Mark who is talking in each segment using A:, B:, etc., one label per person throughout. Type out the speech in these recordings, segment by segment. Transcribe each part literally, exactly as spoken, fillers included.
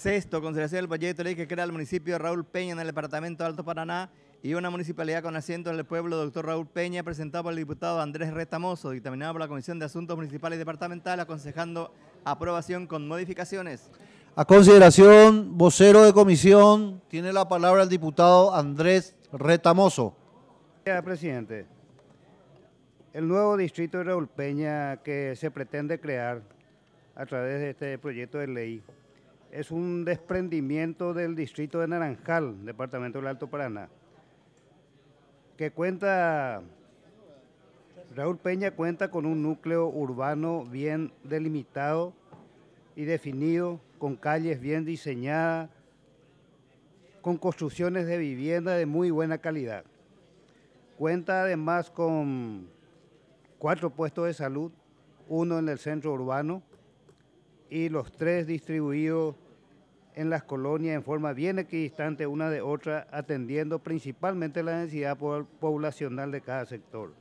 A: Sexto, consideración del proyecto de ley que crea el municipio de Raúl Peña en el departamento de Alto Paraná y una municipalidad con asiento en el pueblo doctor Raúl Peña, presentado por el diputado Andrés Retamoso, dictaminado por la Comisión de Asuntos Municipales y Departamentales, aconsejando aprobación con modificaciones.
B: A consideración, vocero de comisión, tiene la palabra el diputado Andrés Retamoso.
C: Gracias, presidente. El nuevo distrito de Raúl Peña que se pretende crear a través de este proyecto de ley es un desprendimiento del distrito de Naranjal, departamento del Alto Paraná, que cuenta, Raúl Peña cuenta con un núcleo urbano bien delimitado y definido, con calles bien diseñadas, con construcciones de vivienda de muy buena calidad. Cuenta además con cuatro puestos de salud, uno en el centro urbano y los tres distribuidos en las colonias en forma bien equidistante una de otra, atendiendo principalmente la densidad poblacional de cada sector.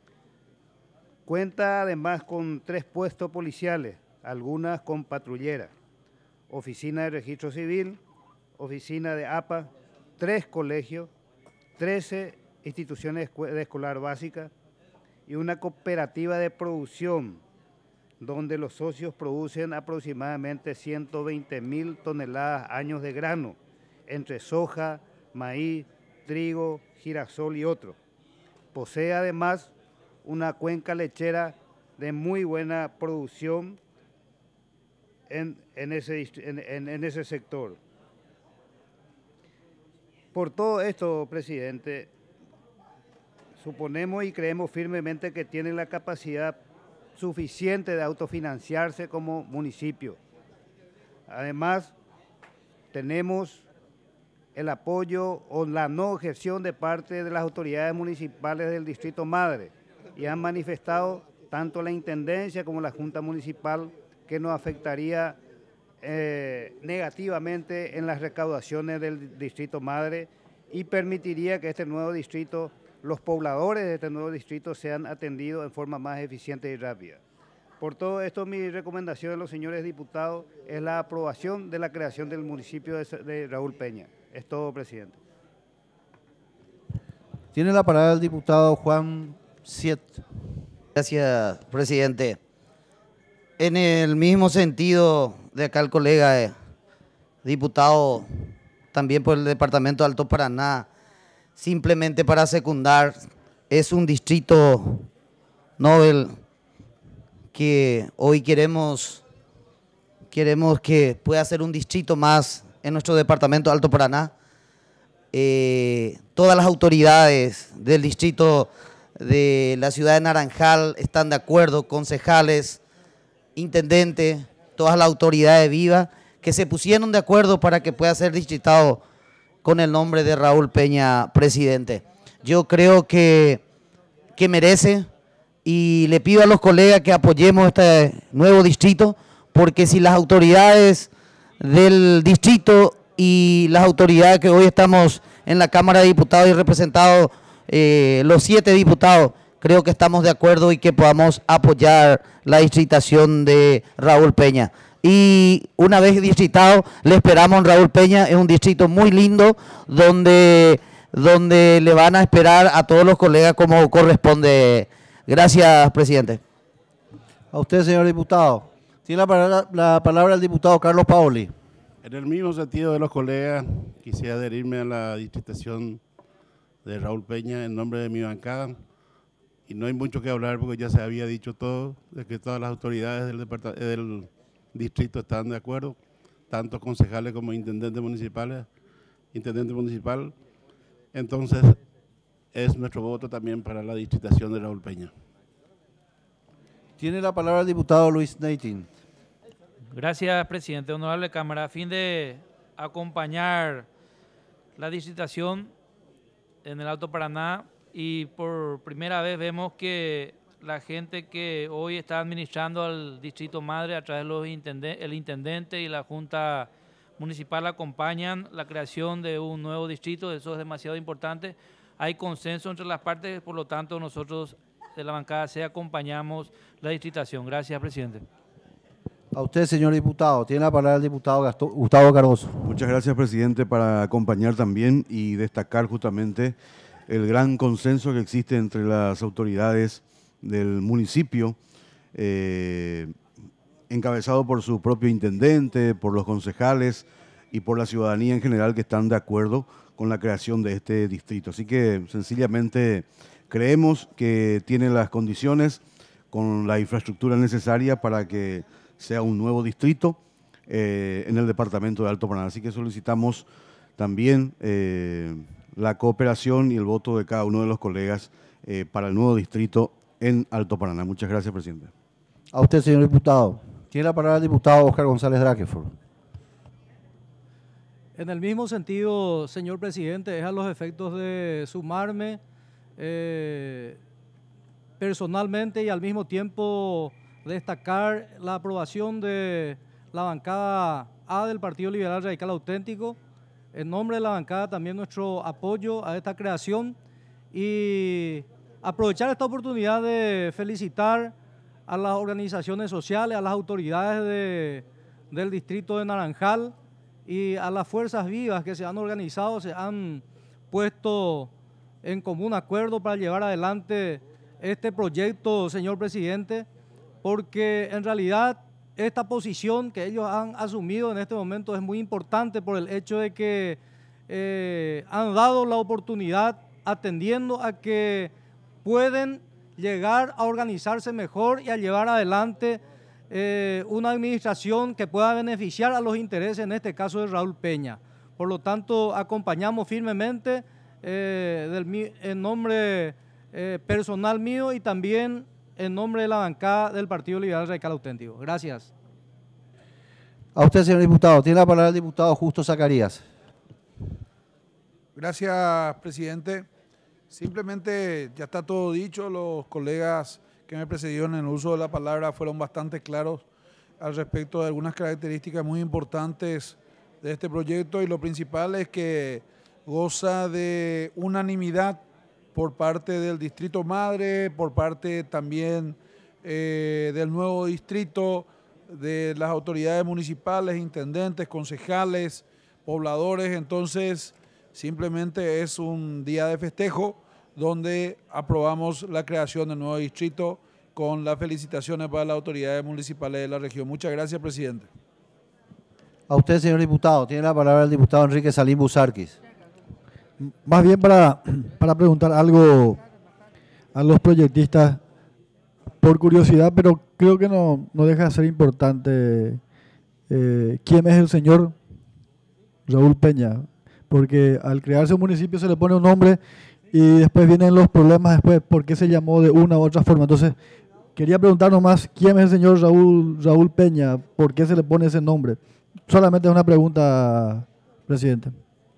C: Cuenta además con tres puestos policiales, algunas con patrulleras, oficina de registro civil, oficina de A P A, tres colegios, trece instituciones de escolar básica y una cooperativa de producción donde los socios producen aproximadamente ciento veinte mil toneladas años de grano, entre soja, maíz, trigo, girasol y otros. Posee además una cuenca lechera de muy buena producción en, en, ese, en, en, en ese sector. Por todo esto, presidente, suponemos y creemos firmemente que tiene la capacidad suficiente de autofinanciarse como municipio. Además, tenemos el apoyo o la no objeción de parte de las autoridades municipales del Distrito Madre y han manifestado tanto la Intendencia como la Junta Municipal que nos afectaría eh, negativamente en las recaudaciones del Distrito Madre y permitiría que este nuevo distrito, los pobladores de este nuevo distrito sean atendidos en forma más eficiente y rápida. Por todo esto, mi recomendación a los señores diputados es la aprobación de la creación del municipio de, de Raúl Peña. Es todo, presidente.
B: Tiene la palabra el diputado Juan Siet.
D: Gracias, presidente. En el mismo sentido de acá el colega eh, diputado, también por el departamento de Alto Paraná, simplemente para secundar, es un distrito Nobel que hoy queremos, queremos que pueda ser un distrito más en nuestro departamento de Alto Paraná. Eh, todas las autoridades del distrito de la ciudad de Naranjal están de acuerdo, concejales, intendentes, todas las autoridades vivas que se pusieron de acuerdo para que pueda ser distritado con el nombre de Raúl Peña, presidente. Yo creo que, que merece y le pido a los colegas que apoyemos este nuevo distrito, porque si las autoridades del distrito y las autoridades que hoy estamos en la Cámara de Diputados y representados, eh, los siete diputados, creo que estamos de acuerdo y que podamos apoyar la distritación de Raúl Peña. Y una vez distritado, le esperamos en Raúl Peña, es un distrito muy lindo, donde, donde le van a esperar a todos los colegas como corresponde. Gracias, presidente.
B: A usted, señor diputado. Tiene la palabra, la palabra el diputado Carlos Paoli.
E: En el mismo sentido de los colegas, quisiera adherirme a la distritación de Raúl Peña en nombre de mi bancada. Y no hay mucho que hablar porque ya se había dicho todo, de que todas las autoridades del, del distrito están de acuerdo, tanto concejales como intendentes municipales, intendente municipal. Entonces, es nuestro voto también para la distritación de Raúl Peña.
B: Tiene la palabra el diputado Luis Neitin.
F: Gracias, presidente. Honorable Cámara, a fin de acompañar la distritación en el Alto Paraná, y por primera vez vemos que la gente que hoy está administrando al Distrito Madre a través de los intendentes, el intendente y la Junta Municipal acompañan la creación de un nuevo distrito. Eso es demasiado importante. Hay consenso entre las partes, por lo tanto nosotros de la bancada C acompañamos la distritación. Gracias, presidente.
B: A usted, señor diputado. Tiene la palabra el diputado Gasto- Gustavo Cardoso.
E: Muchas gracias, presidente, para acompañar también y destacar justamente el gran consenso que existe entre las autoridades del municipio, eh, encabezado por su propio intendente, por los concejales y por la ciudadanía en general, que están de acuerdo con la creación de este distrito. Así que sencillamente creemos que tiene las condiciones con la infraestructura necesaria para que sea un nuevo distrito eh, en el departamento de Alto Paraná. Así que solicitamos también eh, la cooperación y el voto de cada uno de los colegas eh, para el nuevo distrito en Alto Paraná. Muchas gracias, presidente.
B: A usted, señor diputado. Tiene la palabra el diputado Oscar González Draquefort.
G: En el mismo sentido, señor presidente, es a los efectos de sumarme eh, personalmente y al mismo tiempo destacar la aprobación de la bancada A del Partido Liberal Radical Auténtico. En nombre de la bancada también nuestro apoyo a esta creación y aprovechar esta oportunidad de felicitar a las organizaciones sociales, a las autoridades de, del distrito de Naranjal y a las fuerzas vivas que se han organizado, se han puesto en común acuerdo para llevar adelante este proyecto, señor presidente, porque en realidad esta posición que ellos han asumido en este momento es muy importante por el hecho de que eh, han dado la oportunidad atendiendo a que pueden llegar a organizarse mejor y a llevar adelante eh, una administración que pueda beneficiar a los intereses, en este caso de Raúl Peña. Por lo tanto, acompañamos firmemente eh, del, en nombre eh, personal mío y también en nombre de la bancada del Partido Liberal Radical Auténtico. Gracias.
B: A usted, señor diputado. Tiene la palabra el diputado Justo Zacarías.
H: Gracias, presidente. Simplemente ya está todo dicho. Los colegas que me precedieron en el uso de la palabra fueron bastante claros al respecto de algunas características muy importantes de este proyecto, y lo principal es que goza de unanimidad por parte del Distrito Madre, por parte también eh, del nuevo distrito, de las autoridades municipales, intendentes, concejales, pobladores. Entonces, simplemente es un día de festejo donde aprobamos la creación del nuevo distrito con las felicitaciones para las autoridades municipales de la región. Muchas gracias, presidente.
B: A usted, señor diputado. Tiene la palabra el diputado Enrique Salim Busarquis.
I: Más bien para, para preguntar algo a los proyectistas, por curiosidad, pero creo que no, no deja de ser importante. Eh, ¿Quién es el señor Raúl Peña? Porque al crearse un municipio se le pone un nombre y después vienen los problemas después, ¿por qué se llamó de una u otra forma? Entonces, quería preguntarnos más, ¿quién es el señor Raúl, Raúl Peña? ¿Por qué se le pone ese nombre? Solamente es una pregunta, presidente.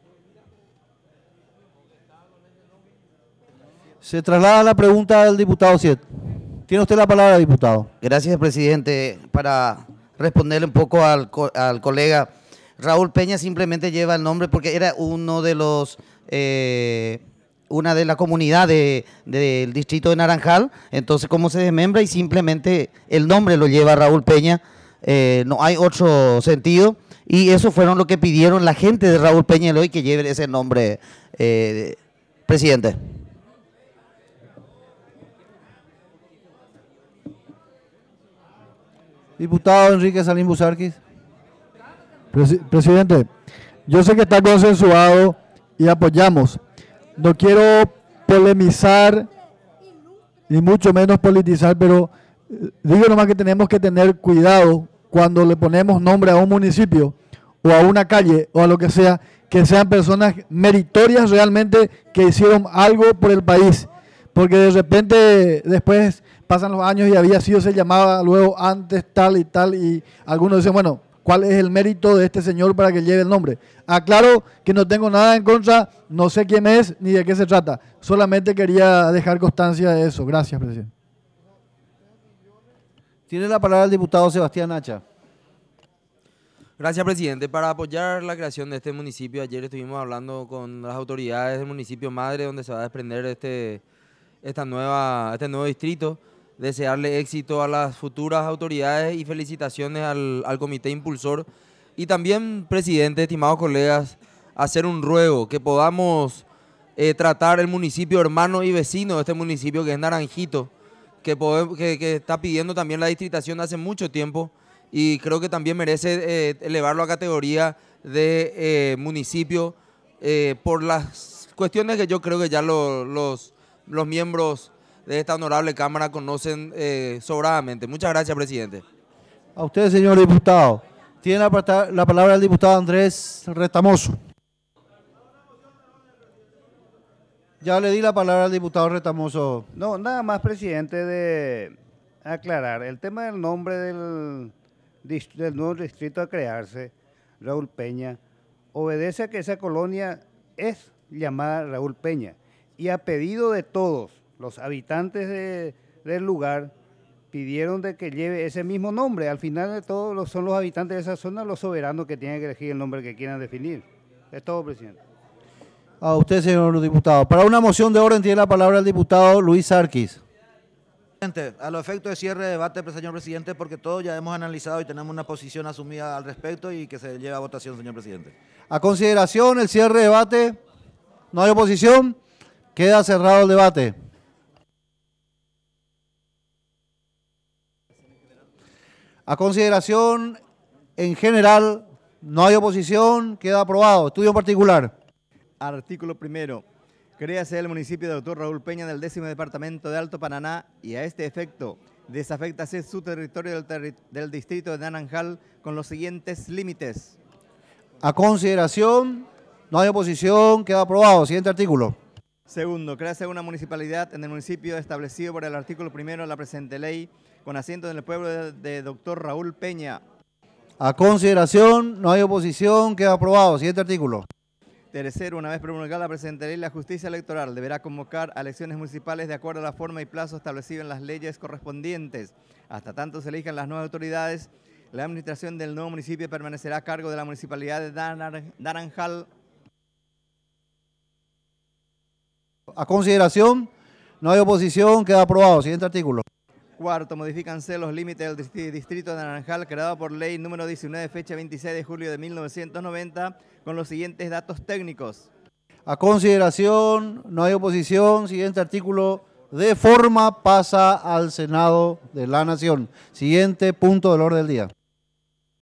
B: Se traslada la pregunta del diputado Siet. Tiene usted la palabra, diputado.
D: Gracias, presidente. Para responderle un poco al, co al colega, Raúl Peña simplemente lleva el nombre porque era uno de los, eh, una de la comunidad de, de, del distrito de Naranjal. Entonces, como se desmembra y simplemente el nombre lo lleva Raúl Peña, eh, no hay otro sentido. Y eso fueron lo que pidieron la gente de Raúl Peña hoy, que lleve ese nombre, eh, presidente.
B: Diputado Enrique Salim Busarquis.
I: Presi presidente, yo sé que está consensuado y apoyamos. No quiero polemizar ni mucho menos politizar, pero eh, digo nomás que tenemos que tener cuidado cuando le ponemos nombre a un municipio o a una calle o a lo que sea, que sean personas meritorias realmente que hicieron algo por el país. Porque de repente después pasan los años y había sido, se llamaba luego antes tal y tal, y algunos dicen, bueno, ¿cuál es el mérito de este señor para que lleve el nombre? Aclaro que no tengo nada en contra, no sé quién es ni de qué se trata. Solamente quería dejar constancia de eso. Gracias, presidente.
B: Tiene la palabra el diputado Sebastián Hacha.
J: Gracias, presidente. Para apoyar la creación de este municipio, ayer estuvimos hablando con las autoridades del municipio madre, donde se va a desprender este, esta nueva, este nuevo distrito. desearle éxito a las futuras autoridades y felicitaciones al, al comité impulsor. Y también, presidente, estimados colegas, hacer un ruego que podamos eh, tratar el municipio hermano y vecino de este municipio que es Naranjito, que, podemos, que, que está pidiendo también la distritación hace mucho tiempo y creo que también merece eh, elevarlo a categoría de eh, municipio eh, por las cuestiones que yo creo que ya lo, los, los miembros de esta honorable Cámara conocen eh, sobradamente. Muchas gracias, presidente.
B: A usted, señor diputado. Tiene la, la palabra el diputado Andrés Retamoso. Ya le di la palabra al diputado Retamoso.
C: No, nada más, presidente, de aclarar. El tema del nombre del, del nuevo distrito a crearse, Raúl Peña, obedece a que esa colonia es llamada Raúl Peña y a pedido de todos los habitantes de, del lugar pidieron de que lleve ese mismo nombre. Al final de todo los, son los habitantes de esa zona los soberanos que tienen que elegir el nombre que quieran definir. Es todo, presidente.
B: A usted, señor diputado. Para una moción de orden tiene la palabra el diputado Luis Sarquis.
K: A los efectos de cierre de debate, señor presidente, porque todos ya hemos analizado y tenemos una posición asumida al respecto y que se lleve a votación, señor presidente.
B: A consideración el cierre de debate. No hay oposición. Queda cerrado el debate. A consideración en general, no hay oposición. Queda aprobado. Estudio en particular.
A: Artículo primero. Créase el municipio de Doctor Raúl Peña del décimo departamento de Alto Paraná y a este efecto desaféctase su territorio del, terri del distrito de Naranjal con los siguientes límites.
B: A consideración, no hay oposición, queda aprobado. Siguiente artículo.
A: Segundo, créase una municipalidad en el municipio establecido por el artículo primero de la presente ley con asiento en el pueblo de, de Doctor Raúl Peña.
B: A consideración, no hay oposición, queda aprobado. Siguiente artículo.
A: Tercero, una vez promulgada la presente ley, la justicia electoral deberá convocar a elecciones municipales de acuerdo a la forma y plazo establecido en las leyes correspondientes. Hasta tanto se elijan las nuevas autoridades, la administración del nuevo municipio permanecerá a cargo de la municipalidad de Naranjal.
B: A consideración, no hay oposición, queda aprobado. Siguiente artículo.
A: Cuarto, modifícanse los límites del distrito de Naranjal creado por ley número diecinueve, fecha veintiséis de julio de mil novecientos noventa, con los siguientes datos técnicos.
B: A consideración, no hay oposición. Siguiente artículo de forma pasa al Senado de la Nación. Siguiente punto del orden del día.